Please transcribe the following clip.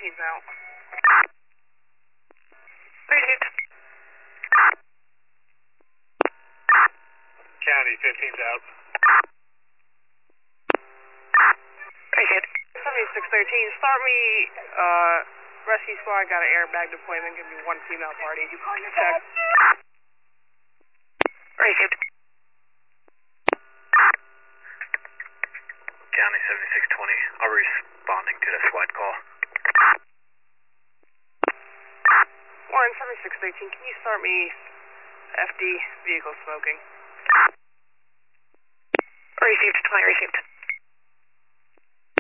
15's out. Received. County, 15's out. Received. 7613, start me, rescue squad, got an airbag deployment, give me one female party. Check. Received. County, 7620, I'm responding to the SWAT call. Warren, 7613, can you start me FD, vehicle smoking? Received, 20 received.